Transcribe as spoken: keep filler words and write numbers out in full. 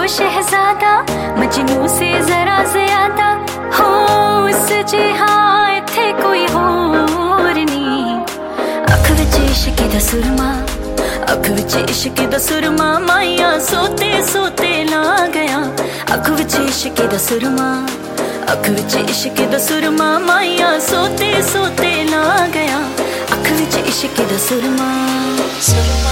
शहजादा मजनू से जरा ज्यादा हो उस जिहा इत्थे कोई होर नी। अख विच इश्क दा सुरमा, अख विच इश्क दा सुरमा, माइया सोते सोते ला गया। अख विच इश्क दा सुरमा, अख विच इश्क दा सुरमा, माइया सोते सोते ला गया। अख विच इश्क दा सुरमा, सुरमा।